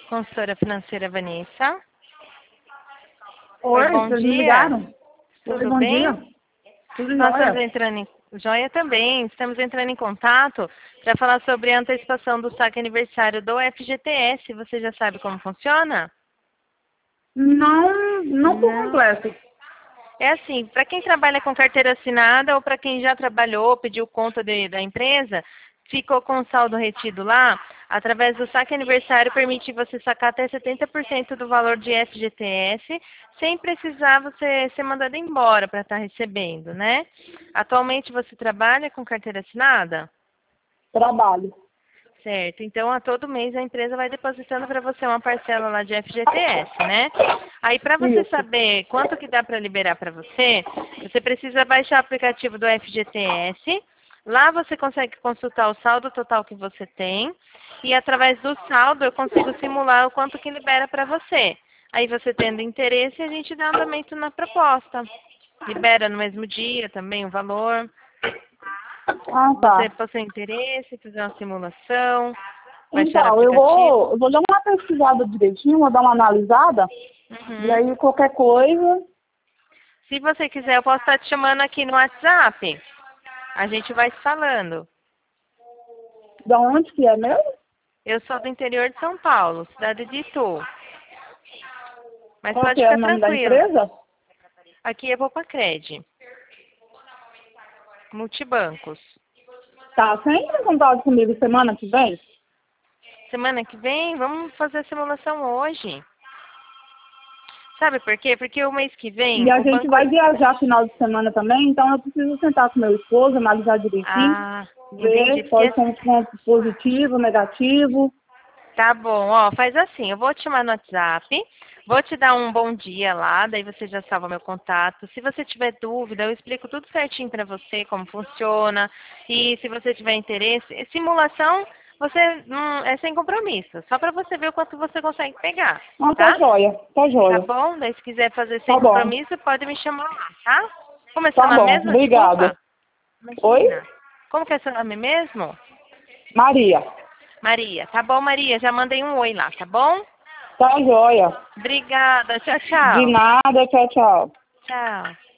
Consultora financeira Vanessa. Oi, bom vocês me dia. ligaram? Tudo Oi, bom bem? dia. Tudo Nós jóia. estamos entrando em... Joia também. Estamos entrando em contato para falar sobre a antecipação do saque aniversário do FGTS. Você já sabe como funciona? Não por Não. completo. É assim, para quem trabalha com carteira assinada ou para quem já trabalhou, pediu conta da empresa, ficou com o saldo retido lá, através do saque aniversário permite você sacar até 70% do valor de FGTS, sem precisar você ser mandado embora para estar recebendo, né? Atualmente você trabalha com carteira assinada? Trabalho. Certo. Então, a todo mês a empresa vai depositando para você uma parcela lá de FGTS, né? Aí, para você Isso. saber quanto que dá para liberar para você, você precisa baixar o aplicativo do FGTS. Lá você consegue consultar o saldo total que você tem. E, através do saldo, eu consigo simular o quanto que libera para você. Aí, você tendo interesse, a gente dá andamento na proposta. Libera no mesmo dia também o valor. Ah, Você tá. possui interesse, fazer uma simulação, baixar o Então, aplicativo. eu vou dar uma pesquisada direitinho, vou dar uma analisada, e Uhum. aí qualquer coisa, Se você quiser, eu posso estar te chamando aqui no WhatsApp. A gente vai se falando. da onde que é mesmo? Eu sou do interior de São Paulo, cidade de Itu. Mas Qual que pode é o ficar nome da tranquilo. empresa? Aqui é Bopacred. Multibancos. Tá, você entra em contato comigo semana que vem? Semana que vem, vamos fazer a simulação hoje. Sabe por quê? Porque o mês que vem, E a o gente banco... vai viajar final de semana também, então eu preciso sentar com meu esposo, analisar direitinho, Ah, entendi. ver Porque quais são os pontos positivos, negativos. tá bom, ó, faz assim, eu vou te chamar no WhatsApp, vou te dar um bom dia lá, daí você já salva meu contato. Se você tiver dúvida, eu explico tudo certinho para você, como funciona, e se você tiver interesse, simulação, você é sem compromisso, só para você ver o quanto você consegue pegar, Ah, tá tá? joia, tá Tá joia. bom? Daí se quiser fazer sem Tá bom, compromisso, pode me chamar lá, tá? Como é seu tá nome bom, mesmo? obrigado. Desculpa. Oi? Imagina. Como que é seu nome mesmo? Maria, Maria. Tá bom, Maria, já mandei um oi lá, tá bom? tá joia. Obrigada. Tchau, De tchau. nada, tchau, tchau. Tchau.